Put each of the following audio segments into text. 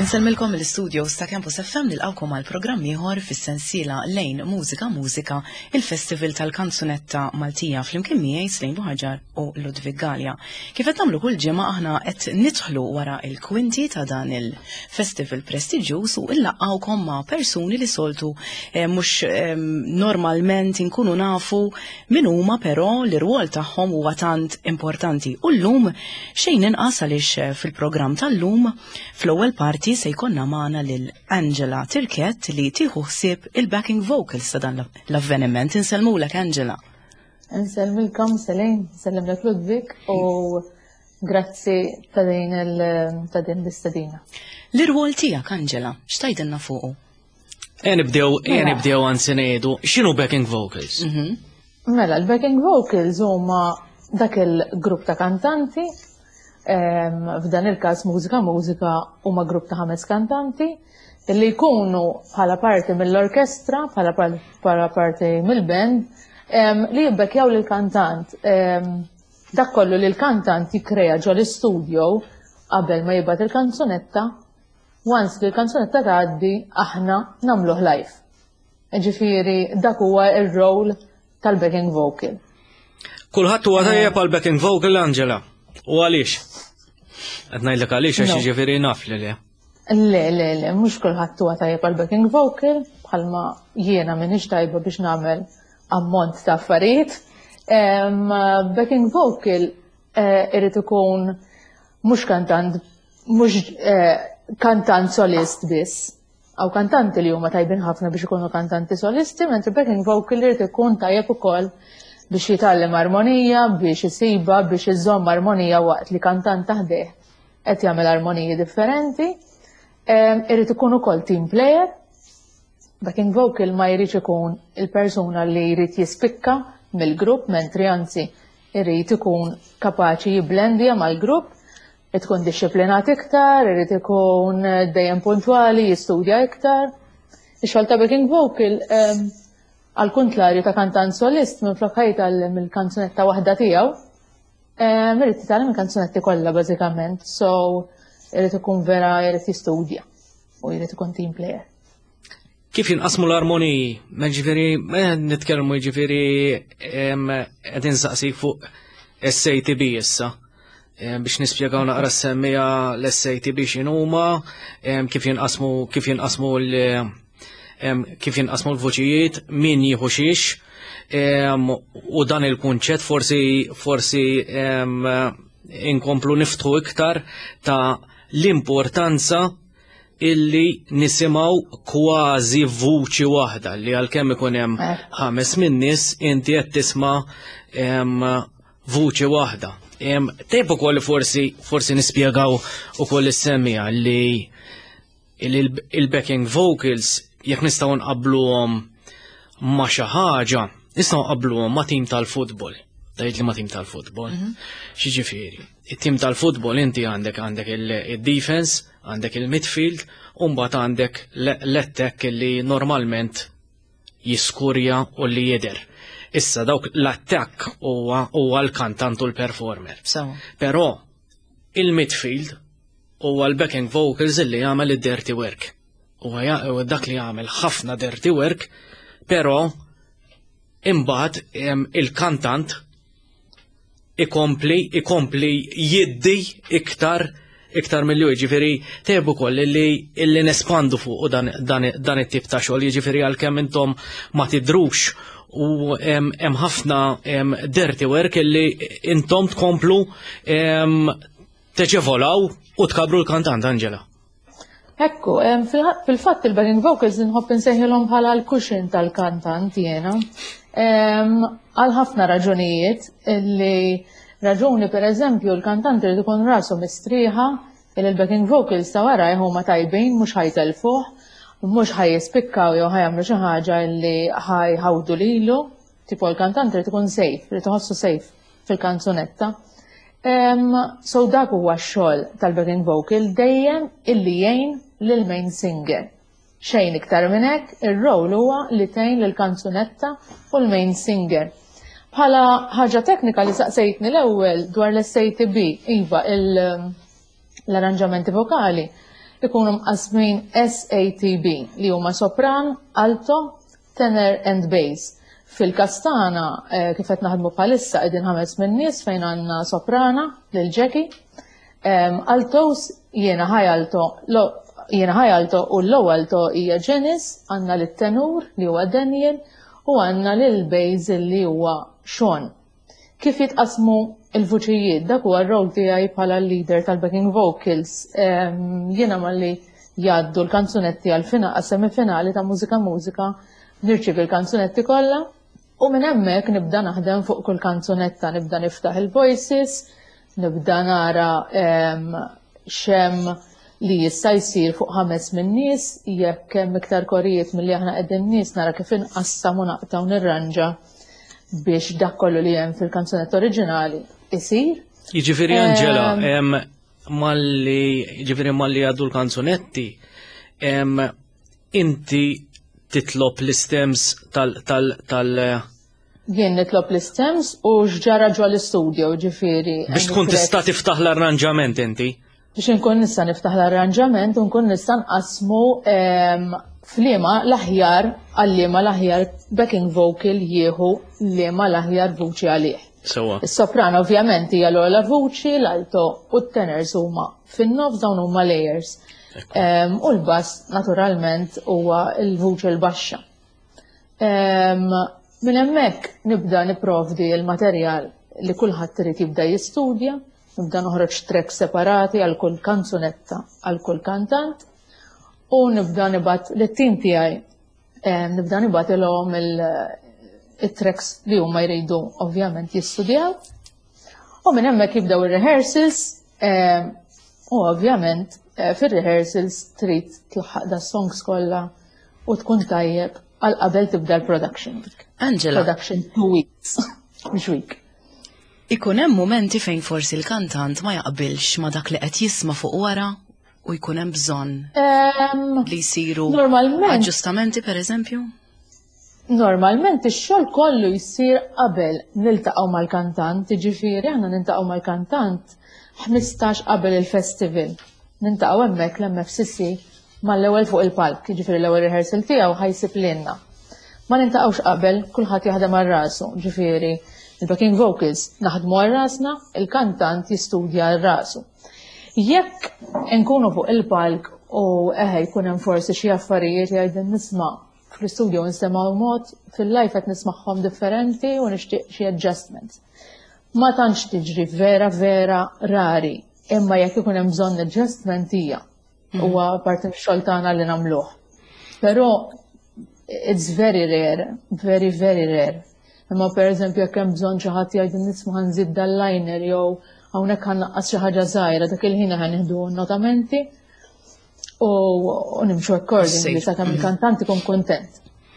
Inselmilkom l-studio sta Campus FM nilqawkom għal programm ieħor fis-sensiela lejn Mużika il-Festival tal-Kanzunetta Maltija flimkien miegħi Slejn Buħaġar u Ludwig Galja. Kif qed nagħmlu kull ġimgħa aħna qed nidħlu wara l-kwinti ta' dan il-festival prestiġjuż u nlaqgħukom ma' persuni li soltu mhux normalment inkunu nafu min huma però l-irwol tagħhom huwa tant importanti. U llum xejn inqas għaliex fil-programm tal-lum fl-ewwel parti se jkollna magħna lil Angela Tirkett li tieħu ħsieb il-backing vocals ta' dan l-avveniment. Inselmulek Angela. Inselmilkom Selin, sellimlek Ludwig u grazzi ta' din l-istadina. L-irwol tiegħek Angela, x'tajdilna fuqu? Nibdew anzi ngħidu x'inhu backing vocals? Mela, l-backing vocals huma dak il-grupp ta' kantanti. F'dan il-każ mużika huma grupp ta' 5 kantanti li jkunu bħala parti mill-orkestra, bħala parti mill-band li jibbekjaw lill-kantant. Dak kollu li l-kantant jikkrea ġo l-istudio qabel ma jibgħat il-kanzunetta, once li l-kanzunetta tgħaddi aħna nagħmluh live. Ġifieri dak huwa r-role tal-backing vocal. Kulħadd huwa tajjeb għal backing vocal Angela. U għaliex? Qed ngħidlek għaliex għax jiġifieri naf li le. Le, mhux kulħadd huwa tajjeb għal backing vocal, bħalma jiena m'iniex tajba biex nagħmel ammont ta' affarijiet. Backing vocal irid ikun mhux kantant solist biss. Aw kantanti li huma tajbin ħafna biex ikunu kantanti solisti, mentri backing vocal irid ikun tajjeb ukoll biex jitgħallem armonija, biex isiba, biex iżomm armonija waqt li kantant taħdeh qed jagħmel armoniji differenti. Irid ikun ukoll team player. Backing vocal ma jridx ikun il-persuna li jrid jispikka mill-grupp, mentri anzi jrid ikun kapaċi jibblendja mal-grupp, irid ikun dixxiplinat iktar, irid ikun dejjem puntwali, jistudja iktar. Ix-xogħol ta' backing vocal għal-kontlarju ta' kantant solist minn flok ħajtgħallem il-kanzunetta waħda tiegħu, irid jitgħallem il-kanzunetti kollha bażikament, so irid ikun vera jrid jistudja u jrid ikun team player. Kif jinqasmu l-armoniji? Ġifieri nitkellmu jiġifieri qed insaqsik fuq SATB issa. Biex nispjegaw naqra semmija l-SATB x'inhuma, kif jinqasmu l-voċijiet, min jieħu xiex, u dan il-kunċett forsi inkomplu niftħu iktar ta' l-importanza illi nisimaw kważi vuċi waħda li għalkemm ikun hemm 5 min-nies inti qed tisma' vuċi waħda. Tejb ukoll forsi nispjegaw ukoll is-semmija li il-backing vocals jekk nistgħu nqabbluhom ma' xi ħaġa, nistgħu nqabbluhom ma' tim tal-futbol. Tgħid li ma' tim tal-futbol. X'jiġifieri? It-tim tal-futbol inti għandek il-defense, għandek il-midfield, u mbagħad għandek l-attack li normalment jiskurja u li jidher. Issa dawk l-attack huwa l-kantant u l-performer. Però il-midfield huwa l-backing vocals li jagħmel id-dirty work. U dak li jagħmel ħafna dirty work, però imbagħad il-kantant ikompli jiddi iktar milli jiġifieri tebu koll illi nespandu fuq dan it-tip ta' xogħol, jiġifieri għalkemm intom ma tidrux u hemm ħafna dirty work illi intom tkomplu teġevolaw u tkabru l-kantant Angela. Ekku, fil-fatt il-backing vocals nħobb insejħilhom bħala l-cushion tal-kantant jiena. Għal ħafna raġunijiet raġuni pereżempju l-kantant irid ikun rasu mistrieħa il-backing vocals ta' wara huma tajbin mhux ħajtelfuh, mhux ħajjispikkaw jew ħajamlu xi ħaġa li ħajħawdu lilu, tipo l-kantant irid ikun safe, irid iħossu safe fil-kanzunetta. So dak huwa x-xogħol tal-backing vocal dejjem illi jgħin lill-main singer. Xejn iktar minn hekk, ir-role huwa li tgħin lill-kanzunetta u l-main singer. Bħala ħaġa teknika li saqsejtni l-ewwel dwar l-SATB, iva l-arranġamenti vokali ikunu mqasmin SATB li huma sopran, alto, tenor and bass. Fil-kastana kif qed naħdmu bħalissa qegħdin 5 minn nies fejn għandna soprana lil Jackie, altos jiena high alto u low alto hija Janice, għandna lit-tenur li huwa Daniel u għandna lil bass li huwa Sean. Kif jitqasmu il-vuċijiet, dak huwa r-rol tiegħi bħala leader tal-backing vocals. Jiena malli jgħaddu l-kanzunetti għal semifinali ta' mużika nirċivi l-kanzunetti kollha u minn hemmhekk nibda naħdem fuq kull kanzunetta, nibda niftaħ il-voices, nibda nara xem li jista' jsir fuq 5 minn nies, jekk hemm iktar korijiet milli aħna qegħdin nies nara kif inqassam u naqta' u nirranġa biex dak kollu li hemm fil-kanzunett oriġinali isir. Jiġifieri Angela, malli għaddu l-kanzunetti, inti titlob l-stems tal Jien nitlob l-stems u x'ġara ġo l-istudio, ġifieri. Biex tkun tista' tiftaħ l-arranġament inti? Biex inkun nista' niftaħ l-arranġament u nkun nista' nqasmu f'liema l-aħjar għal-liema l-aħjar backing vocal jieħu liema l-aħjar vuċi għalih. Is-soprano ovvjament hija l-ogħla vuċi, l-alto u t-tenors huma fin-nofs dawn huma layers. U l-bass naturalment huwa l-vuċi l-baxxa. Minn hemmhekk nibda nipprovdi l-materjal li kulħadd irid jibda jistudja, nibda noħroġ tracks separati għal kull kanzunetta għal kull kantant u nibda nibgħat lit-tim tiegħi nibda nibgħatilhom il-tracks li huma jridu ovvjament jistudjaw. U minn hemmhekk jibdew ir-rehearsals u ovvjament fir-rehearsals trid tlaħħaq da songs kollha u tkun tajjeb għal qabel tibda l-production. Angela. Production 2 weeks, mhux week. Ikun hemm momenti fejn forsi l-kantant ma jaqbilx ma dak li qed jisma' fuq wara u jkun hemm bżonn li jsiru aġġustamenti pereżempju? Normalment ix-xogħol kollu jsir qabel niltaqgħu mal-kantant, jiġifieri aħna niltaqgħu mal-kantant 15 qabel il-festival. Niltaqgħu hemmhekk l-MFCC mal-ewwel fuq il-palk, jiġifieri l-ewwel rehearsal tiegħu ħajsib lilna. Ma niltaqgħux qabel, kulħadd jaħdem għal rasu, ġifieri il-backing vocals naħdmu għal rasna, il-kantant jistudja għal rasu. Jekk nkunu fuq il-palk u jkun hemm forsi xi affarijiet jgħidin nisma' fl-istudju nsemgħu mod, fil-live qed nismagħhom differenti u nixtieq xi adjustments. Ma tantx tiġri vera rari, imma jekk ikun hemm bżonn adjustment hija huwa parti mix-xogħol tagħna li nagħmluh. Però it's very rare. Imma pereżempju jekk hemm bżonn xi ħadd jgħid nisma' ħanżid dal-liner jew hawnhekk ħannaqqas xi ħaġa żgħira dak il-ħin ħanieħdu notamenti u nimxu accordingly sakemm il-kantant ikun kuntent.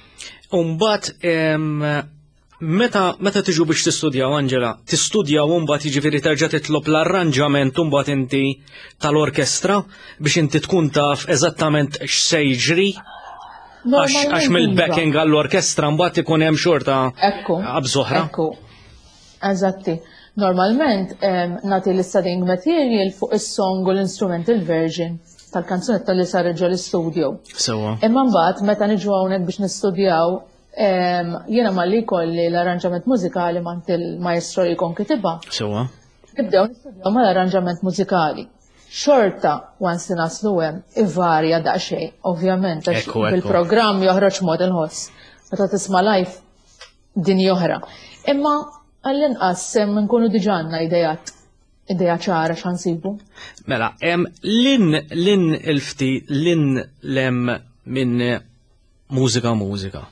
Mbagħad meta tiġu biex tistudjaw, Angela, tistudjaw mbagħad jiġifieri terġa' titlob l-arranġament mbagħad inti tal-orkestra biex inti tkun taf eżattament x'se jiġri? Għax mill-backing għall-orkestra mbagħad ikun hemm xorta qabżoħra. Ekku. Eżatti. Normalment nagħti l-studying material fuq is-song u l-instrumental version tal-kanzunetta li saret ġo l-istudio. Imma mbagħad meta niġu hawnhekk biex nistudjaw jiena malli jkolli l-arranġament mużikali mant il-maestro li jkun kitibha. Nibdew nistudjaw mal-arranġament mużikali. Xorta once li naslu hemm ivarja daqsxejn, ovvjament, għax bil-programm joħroġ mod il-ħoss. Meta tisma' live din oħra. Imma għall-inqas nkunu diġà għandna ideja ċara x'ħansibu. Mela, lin il-fti lin lem minn mużika.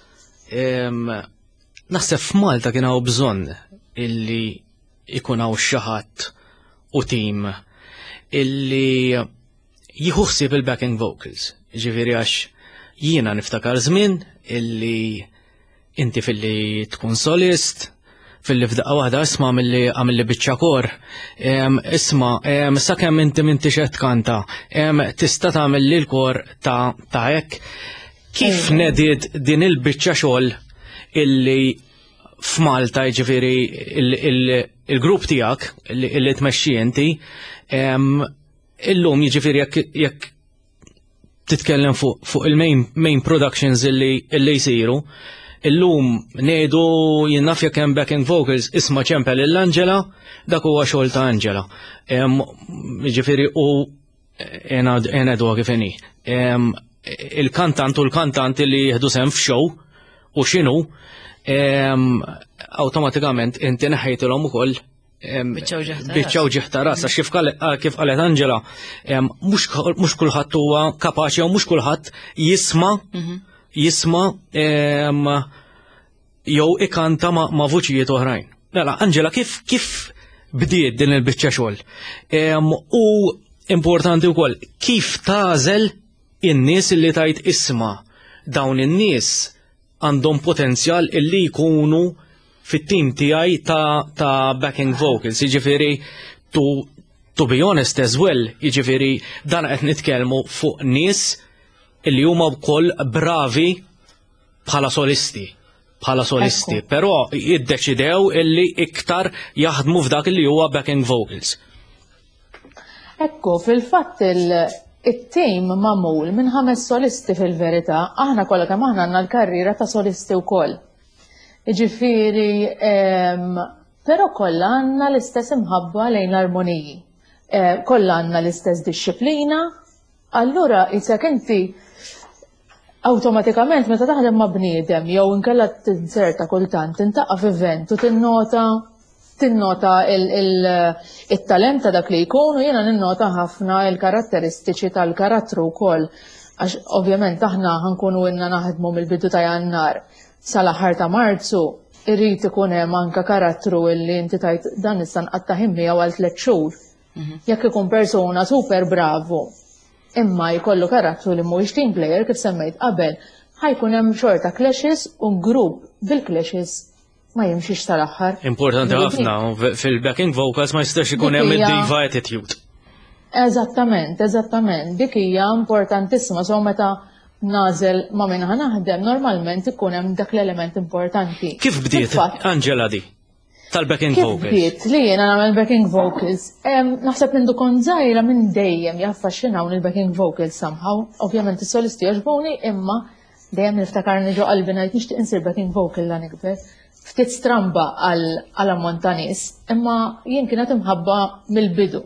Naħseb f'Malta kien hawn bżonn illi ikun hawn xi ħadd u tim illi jieħu ħsieb il-backing vocals. Ġifieri għax jiena niftakar żmien illi inti filli tkun solist, filli f'daqqa waħda isma' milli għamilli biċċa kor, isma' sakemm inti m'intix qed tkanta, tista' tagħmilli l-kor ta' hekk. Kif nediet din il-biċċa xogħol illi f'Malta jiġifieri il-grupp tiegħek illi tmexxi inti illum jiġifieri jekk titkellem fuq il-main productions illi jsiru. Illum ngħidu jien naf jekk hemm backing vocals isma' ċempel l-Angela, dak huwa xogħol ta' Angela. Jiġifieri u ngħidu kif inhi. Il-kantant u l-kantant li jieħdu sehem f'show u x'inhu awtomatikament inti neħejtilhom ukoll biċċaw ġieħ ta' ras, kif qalet Angela, mhux kulħadd huwa kapaċi u mhux kulħadd jisma' jew ikanta ma' vuċijiet oħrajn. Mela, Angela, kif bdiet din il-biċċa xogħol? U importanti wkoll, kif tażel in-nies li tajt isma' dawn in-nies għandhom potenzjal illi jkunu fit-tim tiegħi ta' backing vocals, jiġifieri to be honest as well, jiġifieri dan qed nitkellmu fuq nies illi huma wkoll bravi bħala solisti, però jiddeċidew illi iktar jaħdmu f'dak li huwa backing vocals. Ekku, fil-fatt it-tim magħmul minn 5 solisti fil-verità, aħna kollha kemm aħna għandna l-karriera ta' solisti wkoll. Jiġifieri, però kollha għandna l-istess imħabba lejn l-armoniji. Kollha għandna l-istess dixxiplina, allura isek inti awtomatikament meta taħdem ma' bniedem jew inkella tinserta kultant tintaqqa f'event u tinnota il-talent ta' dak li jkun u jiena ninnota ħafna il-karatteristiċi tal-karattru wkoll għax ovvjament aħna ħankunu inna naħdmu mill-bidu ta' Jannar sal-aħħar ta' Marzu irrid ikun hemm anke karattru illi inti tajt dan issa nqatta' ħimmi għal 3 xhur. Jekk ikun persuna super bravu imma jkollu karattru li mhuwiex team player kif semmejt qabel, ħajkun hemm xorta clashes u grupp bil-clashes ma jimxiex tal-aħħar. Importanti ħafna fil-backing vocals ma jistax ikun hemm id-diva attitude. Eżattament. Dik hija importantissima so meta nażel ma' min naħdem normalment ikun hemm dak l-element importanti. Kif bdiet Angela di? Tal-backing vocals. Kif bdiet li jiena nagħmel backing vocals? Naħseb minn dukun żgħira minn dejjem jaffaxxinawn il-backing vocals somehow. Ovvjament is-solisti jogħġbuni imma dejjem niftakarni ġo qalbi ngħid nixtieq insir backing vocal dan ikber. Ftit stramba għal ammont ta' nies, imma jien kienet imħabba mill-bidu.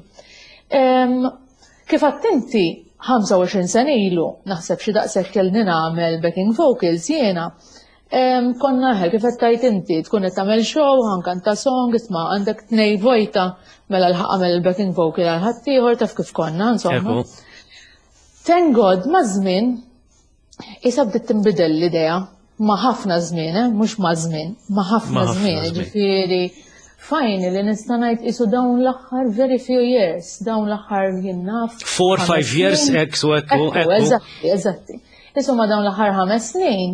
Kif inti 25 sena ilu naħseb xi daqshekk kellni nagħmel backing vocals jiena, konna kif qed tajt inti tkun qed tagħmel show ħankanta song isma' għandek tnej vojta mela l-ħaq għamel il-backing vocal għal ħadd ieħor taf kif konna insomma. Thank God ma' żmien issa bdiet tinbidel l-idea ma' ħafna żmien, mhux ma' żmien, ma' ħafna żmien, ġifieri fajn li nista' ngħid isu dawn l-aħħar very few years, dawn l-aħħar jien naf. 4-5 years ekku. Eżatti. Isu ma' dawn l-aħħar 5 snin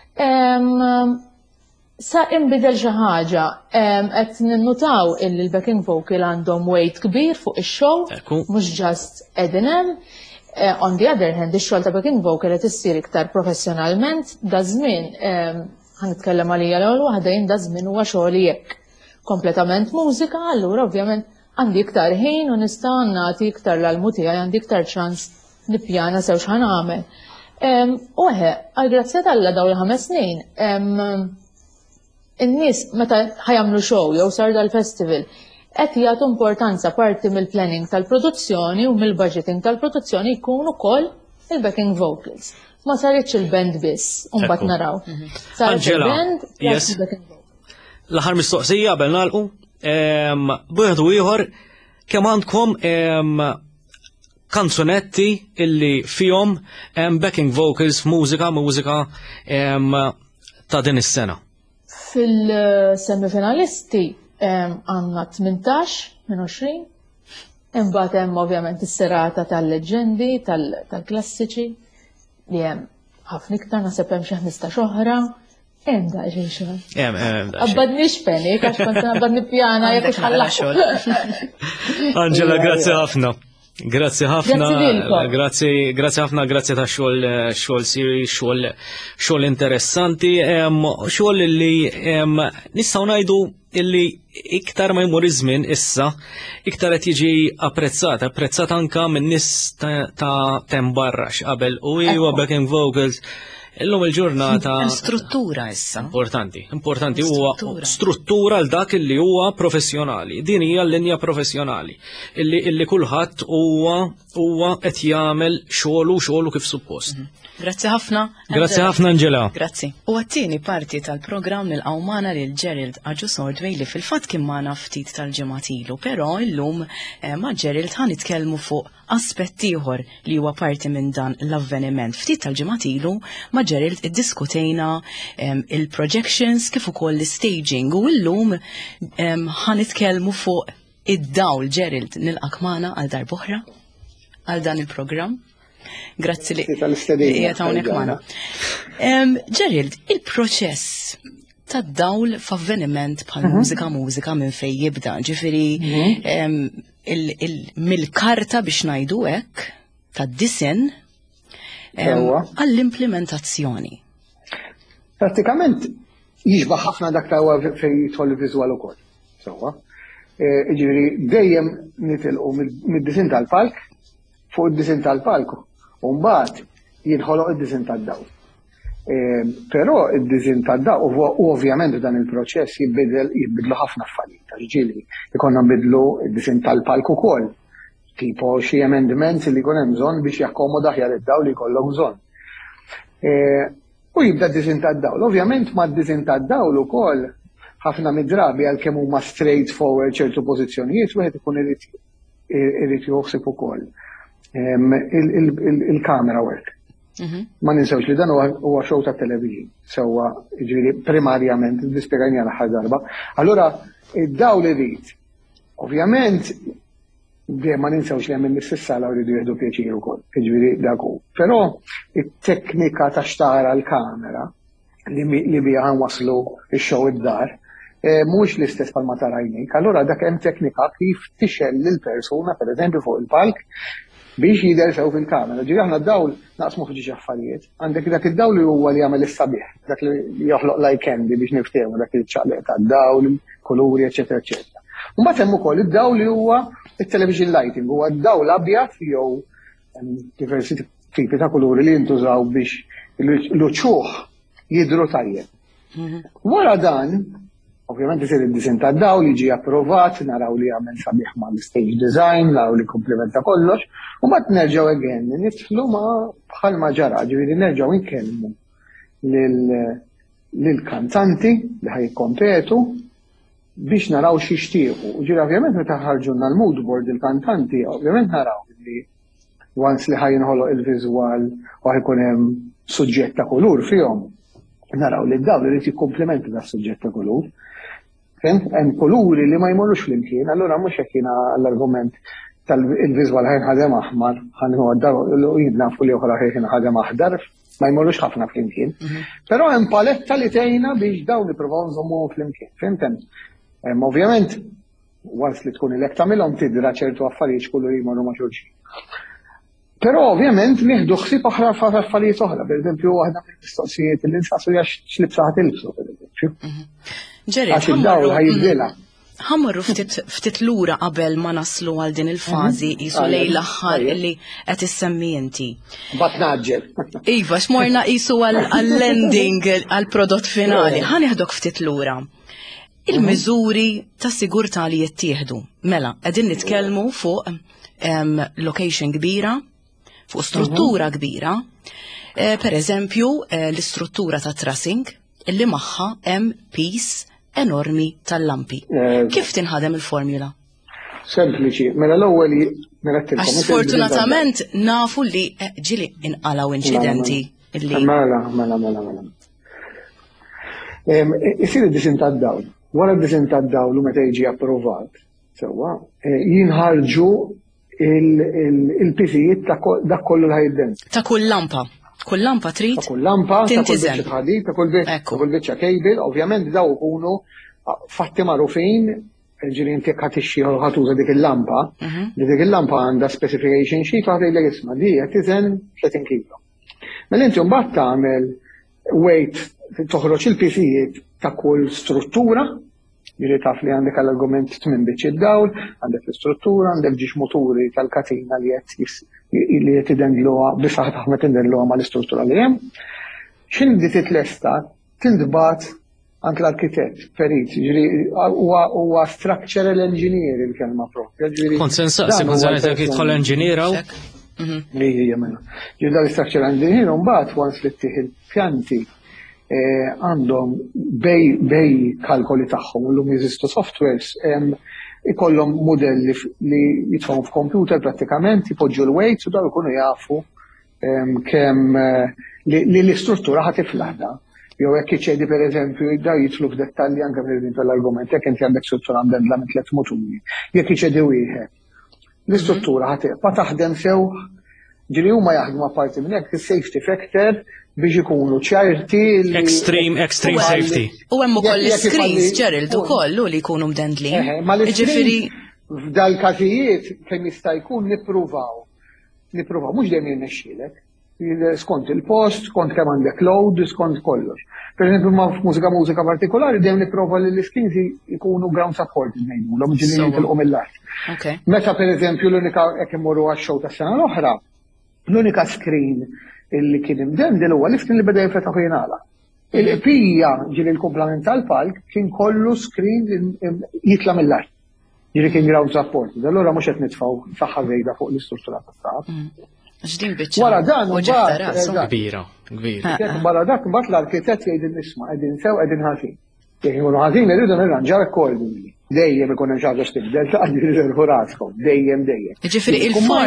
sa inbidel xi ħaġa qed ninnutaw illi l-backing vocal għandhom weight kbir fuq ix-show, mhux just qegħdin hemm. On the other hand, ix-xogħol ta' backing vocal qed issir iktar professjonalment, da żmien ħanitkellem għalija l-ewwel waħda jien da żmien huwa xogħli jekk. Kompletament mużika, allura ovvjament għandi iktar ħin u nista' nagħti iktar l-almu tiegħi, għandi iktar ċans nippjana sew x'ħan nagħmel. U għall-grazzja tal-Alla dawn il-5 snin, in-nies meta ħajamlu show jew sar dal-festival qed jagħtu importanza parti mill-planning tal-produzzjoni u mill-budgeting tal-produzzjoni jkun ukoll il-backing vocals. Ma saritx il-band biss, u mbagħad naraw. Saret il-band il-backing vocals. L-aħħar mistoqsija qabel nagħlqu, b'wieħed u ieħor kemm għandkom kanzunetti illi fihom backing vocals f'mużika ta' din is-sena. Fil-semifinalisti għandna 18 minn 20, imbagħad hemm ovvjament is-serata tal-leġendi, tal-klassiċi li hemm ħafna iktar naħseb hemm xi 15 oħra. Hemm daġi xogħol. Abbadni x'penik għax kont nabbad nippjana jekk ħallax. Angela, grazzi ħafna. Grazzi ħafna, Grazzi lilkom. grazzi ħafna, grazzi ta' xogħol siri, xogħol interessanti, xogħol li nistgħu ngħidu illi iktar ma jmur iż-żmien issa, iktar qed jiġi apprezzat anke min-nies ta' tembarra x'qabel u huwa backing vocals. Illum il-ġurnata struttura issa. Importanti huwa struttura l dak illi huwa professjonali. Din hija l-linja professjonali illi kulħadd huwa qed jagħmel xogħlu kif suppost. Grazzi ħafna. Grazzi ħafna Angela. Grazzi. U għattini parti tal-programm nil-qawmana lil Gerald Aġusor li fil-fatt kien magħna ftit tal-ġimgħat ilu, però illum ma' Gerald ħan nitkellmu fuq aspett ieħor li huwa parti minn dan l-avveniment. Ftit tal-ġimgħat ilu ma' Gerald iddiskutejna il-projections kif ukoll l-staging u llum ħan nitkellmu fuq id-dawl. Gerald, nilqak magħna għal darb'oħra għal dan il-programm. Grazzi li jgħatawnek maħna. Gerald, il-proċess ta' dawl f'avveniment bħal mużika minn fej jibda, ġifiri mill-karta biex najdu hekk ta' disin għall-implementazzjoni. Pratikament jiġbaħ ħafna dak ta' fej jitħol viżwal ukoll. Ġifiri dejjem nitilqu mid-disin tal-palk fuq id-disin tal-palku. Umbat jinħoloq id-disin tad-dawl. Però id-disin tad-dawl, u ovvjament dan il-proċess jibidlu ħafna affarijiet. Ġieli, ikonna nbidlu id-disin tal-palku ukoll. Tipo xi amendments li jkun hemm bżonn biex jakkomoda aħjar id-dawl li jkollok bżonn. U jibda d-disin tad-dawl. Ovvjament ma' d-disin tad-dawl ukoll ħafna mid-drabi għalkemm huma straight forward ċertu pożizzjonijiet wieħed ikun irid joħsib ukoll il-camera work. Ma ninsewx li dan huwa show ta' television. Sewwa ġifieri primarjament nispjegajni għal aħħar darba. Allura id-dawl irid. Ovvjament ma ninsewx li hemm mis-sala jridu jieħdu pjaċir ukoll. Ġifieri dak hu. Però it-teknika ta' xtara l-kamera li biha waslu x-show id-dar mhux l-istess bħalma tarajnik. Allura dak hemm teknika kif tixel lil-persuna pereżempju fuq il-palk biex jidher sew fil-kamera. Ġifieri aħna d-dawl naqsmu f'ġi affarijiet. Għandek dak id-dawl li huwa li jagħmel is-sabiħ, dak li joħloq like candy biex niftehmu dak il-ċaqliq tad-dawl, kuluri, eċetera, eċetera. U mbagħad hemm ukoll id-dawl li huwa it-television lighting, huwa d-dawl abjad jew diversi tipi ta' kuluri li jintużaw biex l-uċuħ jidhru tajjeb. Wara dan, ovvjament isir id-disin tad-dawl jiġi approvat, naraw li jagħmel sabiħ mal-stage design, naraw li komplementa kollox, u mbagħad nerġgħu again nidħlu ma' bħalma ġara, ġifieri nerġgħu nkellmu lill-kantanti li ħajkompetu biex naraw x'ixtiequ. Ġifieri ovvjament meta ħarġulna l-mood board il-kantanti, ovvjament naraw li once li ħajinħoloq il-viżwal u ħajkun hemm suġġett ta' kulur fihom, naraw li d-dawl irid jikkomplementa dak suġġett ta' kulur. Hemm kuluri li ma jmorrux flimkien, allura mhux hekk jiena l-argument tal-viżwal ħadem aħmar, nafu li oħra ħadem aħdar, ma jmorrux ħafna flimkien. Però hemm paletta li tgħinna biex dawn nippruvaw nżommu flimkien. Fimtem? Ovvjament, once li tkun ilek tagħmilhom tidra ċertu affarijiet kuluri jmorru ma' xulxin. Però ovvjament nieħdu ħsieb oħra affarijiet oħra, pereżempju waħda mill-mistoqsijiet li nsaqsu x'libsa ħatilbsu pereżempju. Għax id-dawl ħajibdilha. Ħammorru ftit lura qabel ma naslu għal din il-fażi qisu lejn l-aħħar illi qed issemmi inti. Bad naġġel. Iva, x'morna qisu għall-landing għall-prodott finali. Ħanieħdok ftit lura. Il-miżuri ta' sigurtà li jittieħdu. Mela, qegħdin nitkellmu fuq location kbira, fuq struttura kbira, per eżempju l-istruttura ta' trussing illi magħha hemm piece enormi tal-lampi. Kif tinħadem il-formula? Sempliċi, mela l-ewwel għax sfortunatament nafu li ġili inqalaw inċidenti illi. Mela. Isir id-disin tad-dawl. Wara d-disin tad-dawl u meta jiġi approvat, sewwa, jinħarġu il-pisijiet dak kollu l ħajdem. Ta' kull lampa. Kull lampa trid? Ta' kull lampa, ta' kull biċċa ħadid, ta' kull biċċa kejbil, ovvjament daw ikunu fatti magħrufin ġiri inti ħatixxi u ħatuża dik il-lampa, li dik il-lampa għandha specification sheet u ħatlek isma' di qed tiżen 30 kilo. Mela inti mbagħad tagħmel weight toħroġ il-pisijiet ta' kull struttura, ġiri taf li għandek għall-argument 8 biċċi id-dawl, għandek l-istruttura, għandek ġiex moturi tal-katina li qed idendluha bisaħħ ħafna tindendluha mal-istruttura li hemm. X'inhi titlesta tindbat anke l-arkitett, perit, ġiri huwa structural engineer il-kelma propja. Kont se nsaqsi kont se ngħidlek jidħol engineer hawn. Ejja mela. Ġiri dal-structural engineer mbagħad once li ttieħ il-pjanti għandhom bej kalkoli tagħhom u llum jeżistu softwares ikollhom modelli li jitfgħu f'computer prattikament ipoġġu l-weights u dawn ikunu jafu kemm li l-istruttura ħatiflaħda. Jew hekk iċċedi pereżempju jibda jidħlu f'dettalji anke fil-din tal-argument, jekk inti għandek struttura mdendla minn 3 moturi, jekk iċċedi wieħed. L-istruttura ħatibqa' taħdem sew, ġiri huma jaħdmu apparti minn hekk is-safety factor biex ikunu ċerti extreme safety. U hemm ukoll l-screens Gerald ukoll li jkunu mdendlin. Ġifieri f'dal-każijiet kemm jista' jkun nippruvaw mhux dejjem jirnexxielek. Skont il-post, skont kemm għandek load, skont kollox. Per esempio, ma f'mużika partikolari dejjem nipprova li l-skins ikunu ground supported ngħidulhom ġieli jitilqu mill-art. Meta pereżempju l-unika jekk immorru għax-show tas-sena l-oħra, l-unika screen illi kien imdendel huwa l-screen li beda jinfetaħ jingħala. Il-qpija ġieli l-komplement tal-palk kien kollu screen jitla mill-art. Ġieli kien ground supported. Allura mhux qed nitfgħu saħħa żejda fuq l-istruttura tas-saħħa. Wara dan kbira. Wara dak mbagħad l-arkitett jgħid isma' qegħdin sew qegħdin ħażin. Jekk ikunu ħażin irridu nirranġaw accordingly. Dejjem ikun hemm xi ħaġa x'tibdel taqgħu jirżervu raskom, dejjem. Jiġifieri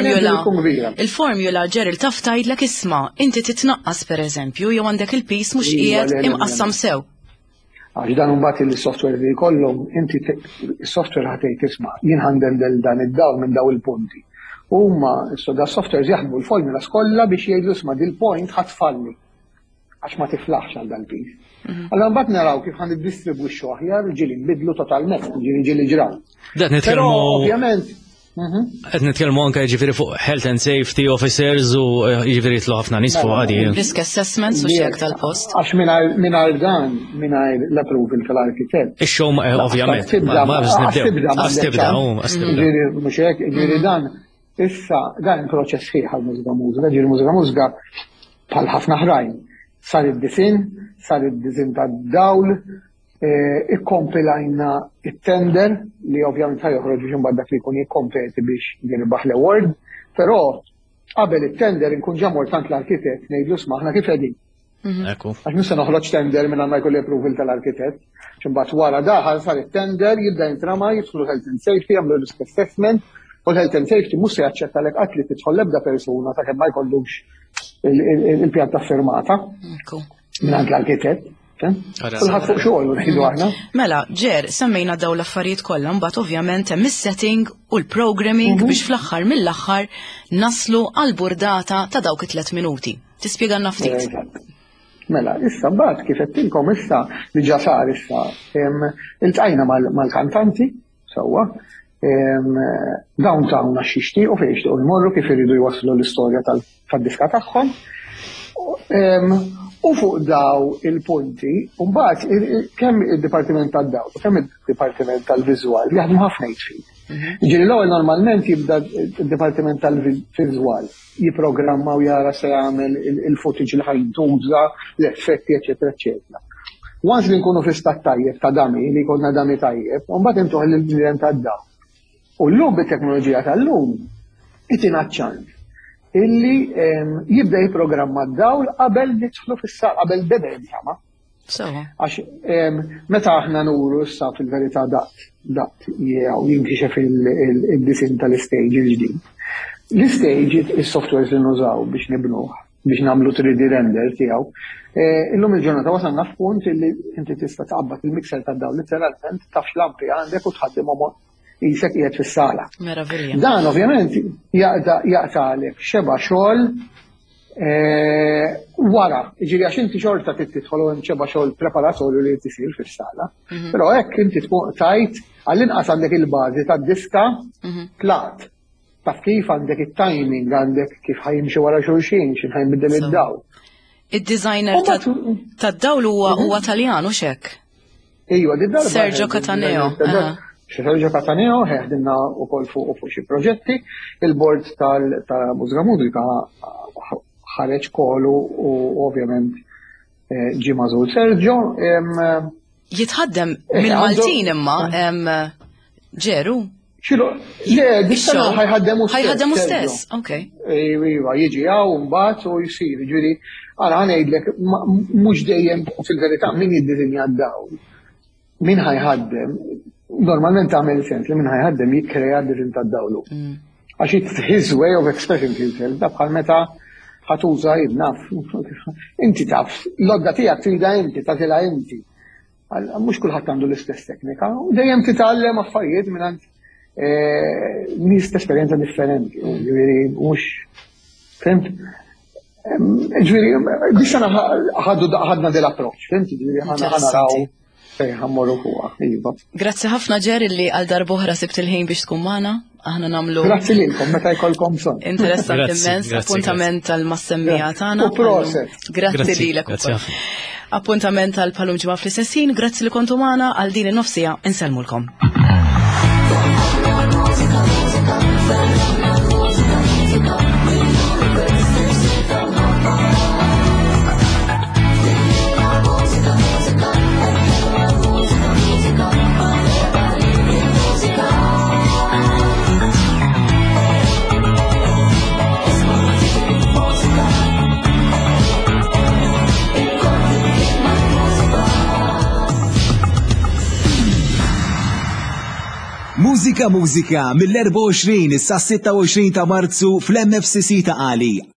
il-formula Gerald taf tgħidlek isma' inti titnaqqas pereżempju jew għandek il-piece mhux qiegħed imqassam sew. Għax dan mbagħad il-software li jkollhom inti is-software ħatejt isma' jien ħandendel dan id-dawl minn daw il-punti. Huma da softwares jaħdmu l-formula skolla biex jgħidu isma' dil-point ħatfalli għax ma tiflaħx għal dal-piece. Allora mbagħad naraw kif ħan iddistribwixxu aħjar ġieli nbidlu totalment, ġieli ġraw. Però ovvjament qed nitkellmu anke jiġifieri fuq health and safety officers u jiġifieri jitlu ħafna nies fuq għadi. Risk assessments u xek tal-post. Għax mingħajr dan mingħajr l-approval tal-arkitett. Ix-show ovvjament ma tibda. Mhux hekk, ġieli dan issa dan il-proċess ħieħ għal-mużika, ġieli mużika bħal ħafna ħrajn. Sar id-disin tad-dawl, ikkompilajna it-tender li ovvjament ħajoħroġ biex imbagħad dak li jkun jikkompeti biex jirbaħ l-award, però qabel it-tender inkun ġa mort tant l-arkitett ngħidlu isma' aħna kif qegħdin. Għax nista' noħroġ tender minn ma jkolli approval tal-arkitett, x'imbagħad wara daħal sar it-tender jibda jintrama jidħlu health and safety jagħmlu risk assessment. U l-health and safety mhux se jaċċetta lek qatt li tidħol l-ebda persuna sakemm ma jkollux il-pjanta firmata mingħand l-arkitett. Kulħadd fuq xogħol ngħidu aħna. Mela, Ġer, semmejna dawn l-affarijiet kollha mbagħad ovvjament hemm is-setting u l-programming biex fl-aħħar mill-aħħar naslu għal burdata ta' dawk 3 minuti. Tispjegana ftit. Mela, issa mbagħad kif qedtilkom issa li ġa sar issa iltqajna mal-kantanti sewwa. Downtown għax jixtiequ fejn jixtiequ jmorru kif iridu jwasslu l-istorja tad-diska tagħhom. U fuq daw il-punti, u mbagħad kemm id-Dipartiment tad-Dawl u kemm id-Dipartiment tal-Viżwal jaħdmu ħafna jitfid. Ġieli l-ewwel normalment jibda id-Dipartiment tal-Viżwal jipprogramma u jara se jagħmel il-footage li ħajtuża, l-effetti, eċetera, eċetera. Once li nkunu fi stat tajjeb ta' dami, li jkollna dami tajjeb, u mbagħad intuħ lill-klient tad-dawl. U llum bit-teknoloġija tal-lum itina ċans illi jibda jipprogramma d-dawl qabel nidħlu fis-saq qabel beda jinżama. Għax meta aħna nuru issa fil-verità daqt jew jinkixef il-disin tal-istage il-ġdid. L-istage is-softwares li nużaw biex nibnuh, biex nagħmlu 3D render tiegħu. Illum il-ġurnata wasalna f'punt illi inti tista' taqbad il-mixer tad-dawl literalment taf x'lampi għandek u tħaddimhom jisek qiegħed fis-sala. Meravilja. Dan ovvjament jaqtalek xeba xogħol wara, ġieli għax inti xorta tidħol hemm xeba xogħol preparatorju li tisir fis-sala. Però hekk inti tkun tajt Għall-inqas għandek il-bażi tad-diska tlaqt. Taf kif għandek it-timing, għandek kif ħajimxi wara xulxin, xin ħajnbidel id-dawl. Id-designer tad-dawl huwa Taljan u xek. Ejwa, d-darba. Sergio Cataneo. Sergio Cataneo ħeħdinna wkoll fuq xi proġetti. Il-bord tal-Mużika Mudrika ħareġ kollu u ovvjament ġi mażul Sergio. Jitħaddem mill-Maltin imma ġeru. Xilu, dis-sena ħajħaddemu stess, okej. Iva, jiġi għaw, mbagħad u jsir, ġifieri, ara ħanejdlek mhux dejjem fil-verità min jiddiżinja d-dawl. Min ħajħaddem, normalment tagħmel sens li min ħajħaddem jikkrea d-diżin tad-dawlu. Għax it's his way of expressing himself, da bħal meta ħatuża naf. Inti taf, l-odda tiegħek trida inti, tagħtilha inti. Mhux kulħadd għandu l-istess teknika, u dejjem titgħallem affarijiet minn nis esperienza differenti, ġviri, mux, fimt? Ġviri, biex ħadna del-approċ, fimt? Ġviri, ħana raw ħammorru fuqa, iva. Grazzi ħafna ġer li għal darbohra sibt il-ħin biex tkun maħna, aħna namlu. Grazzi lilkom, meta jkollkom son. Interessant immens, appuntament tal-massemmija tagħna. U proset. Grazzi lilek ukoll. Appuntament tal-palum ġimgħa fl-istessin, grazzi li kontu maħna għal din in-nofsija, inselmulkom. Mużika mill-24 sa 26 ta' Marzu fl-MFCC ta' Ali.